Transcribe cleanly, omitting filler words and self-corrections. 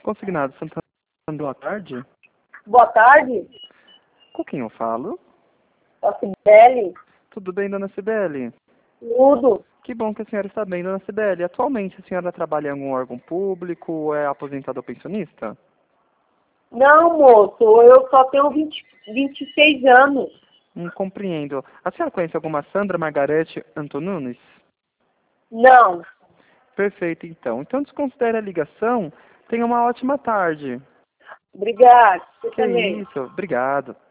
Consignado Santana, boa tarde. Boa tarde, Com quem eu falo? a Cibele. Tudo bem, dona Cibele? Tudo. Que bom que a senhora está bem, dona Cibele. Atualmente a senhora trabalha em algum órgão público ou é aposentada ou pensionista? Não, moço, eu só tenho 26 anos. Compreendo. A senhora conhece alguma Sandra Margarete Antonunes? Não. Perfeito, então. Então desconsidere a ligação. Tenha uma ótima tarde. Obrigada. Você Que também. isso, obrigado.